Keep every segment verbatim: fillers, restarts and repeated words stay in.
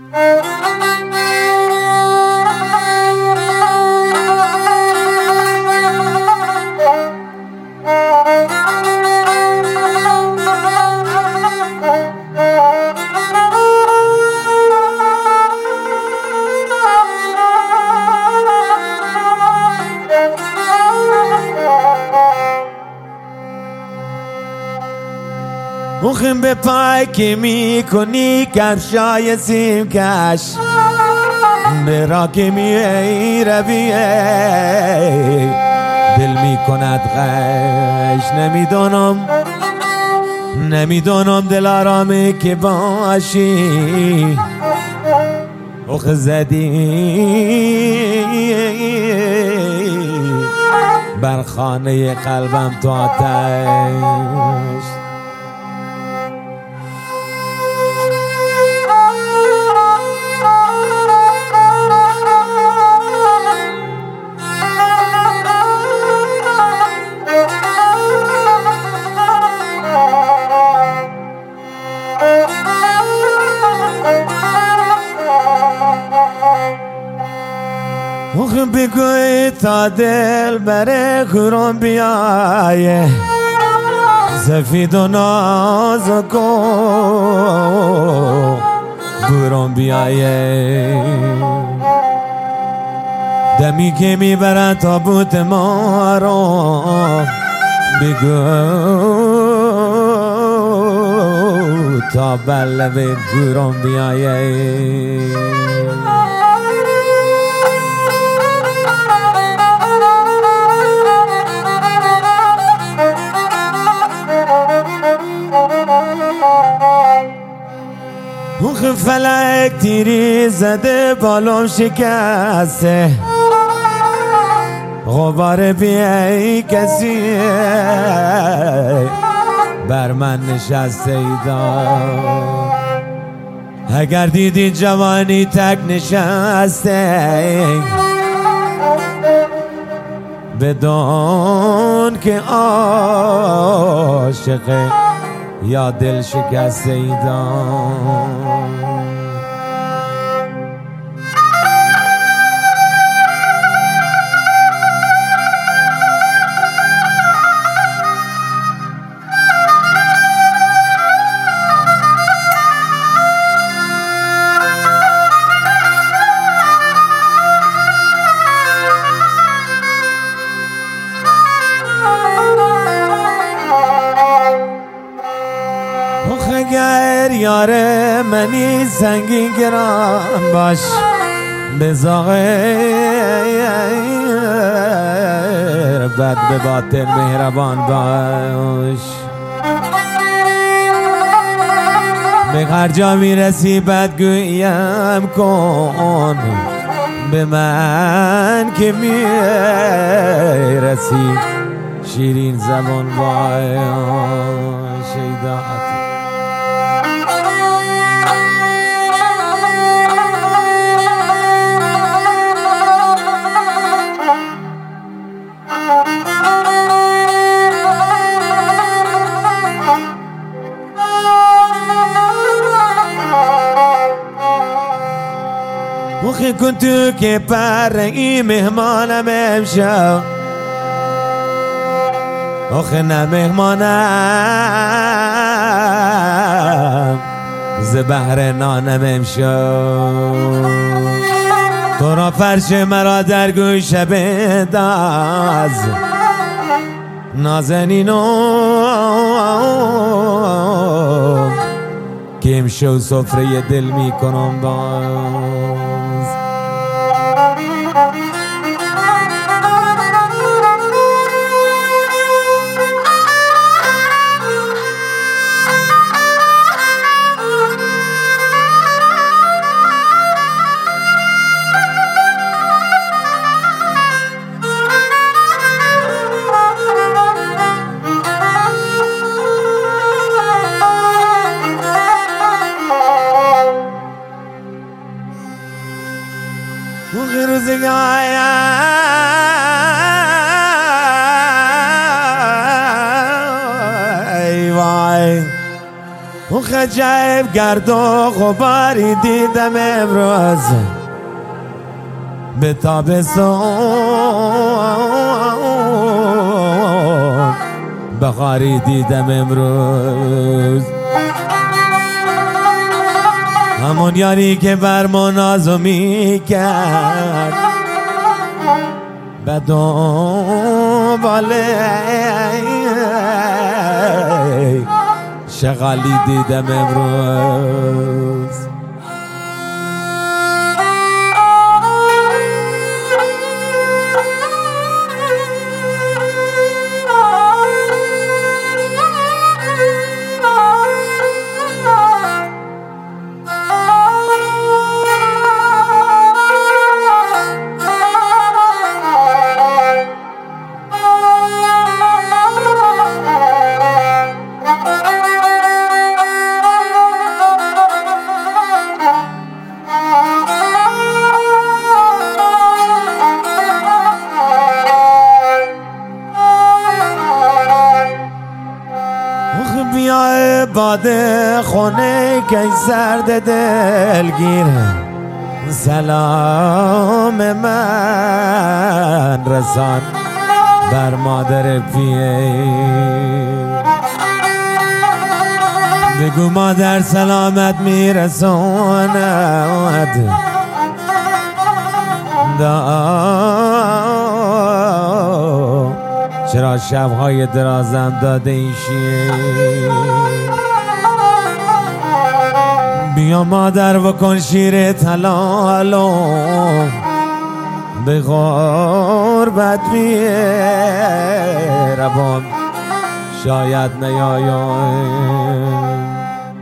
مخم به پای که می کنی کفشای سیم کش به را که می رویه دل می کند غش نمیدانم نمیدانم دل آرامی که باشی اخ زدی بر خانه قلبم تو آتش مخم بگوی تا دل بره خورم بیایه سفید و نازک و گورم بیایه دمی که میبرن تابوت ما رو بگو تا بلوه گورم بیایه مخ فلک تیری زده بالم شکسته غبار بیایی کسی بر من نشسته ایدا اگر دیدی جوانی تک نشسته بدون که عاشقه یا دل شکسته ایدان اگر یار منی سنگین گران باش بزاغر بد به باطن مهربان باش به هر جا میرسی بدگویم کن به من که میرسی شیرین زبان باش شیدات مخی کن تو که پرنگی مهمانم امشب آخه نه مهمانم ز بحر نانم امشب تو را فرش مرا در گوش بنداز نازنینم که امشب سفره دل می کنم باز موقع روزگایم ای وای اون خجایب گرد و غباری دیدم امروز به تابستون بهاری دیدم امروز همون یاری که بر ما نازو میکرد به دنباله شغالی دیدم امروز بیا باده خونه که سرد دلگیر سلام من رسان بر مادر پیر بگو مادر سلامت میرساند چرا شبهای درازم داده این شیر بیا مادر بکن شیر تلالو به غربت میرم شاید نیایم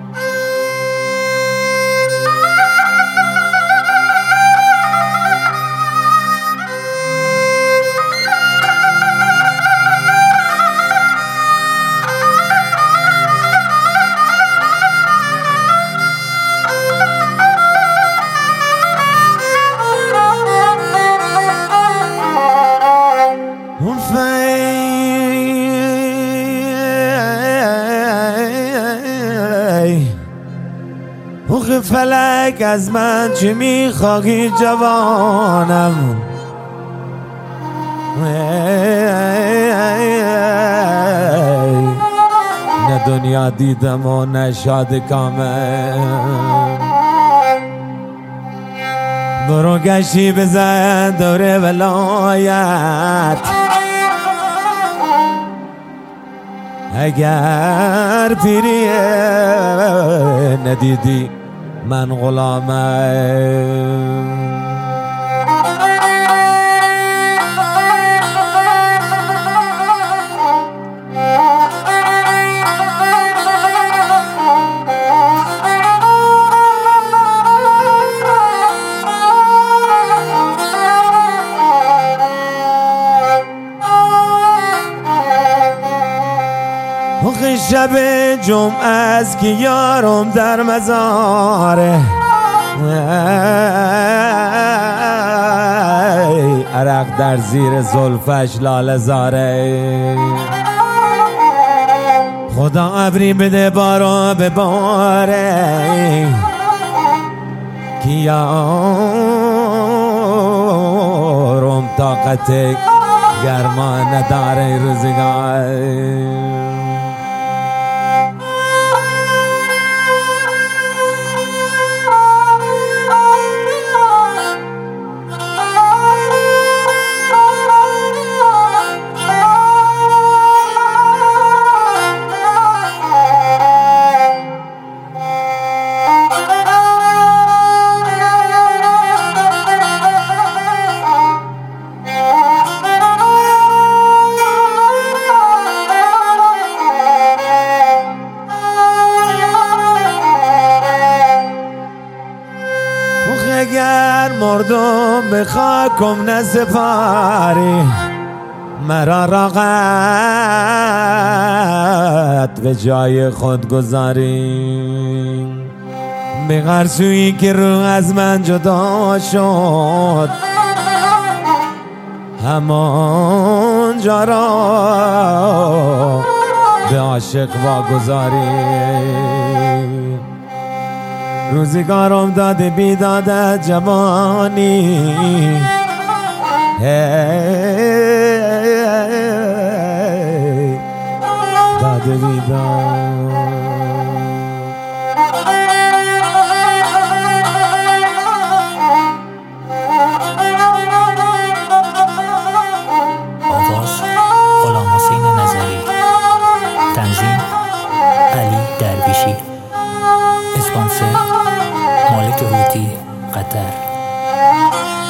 اوخ فلک از من چی میخواهی جوانم نه دنیا دیدم و نه شاد کامل برو گشتی بزن دور ولایت اگر پیری ندیدی من غلامم شب جمعه است که یارم در مزاره عرق در زیر زلفش لاله زاره خدا ابری بده بارا بباره که یارم طاقت گرما نداره روزگار اگر مردم به خاکم نسپاری مرا راقت به جای خود گذاری به غرسویی که رو از من جدا شد همان جا را به عاشق واگذاری روزگارم داده بیداد جوانی هی داده بیداد. آواز غلام حسین نظری، تنظیم علی درویشی، اسپانسر مالک هوتی قطر.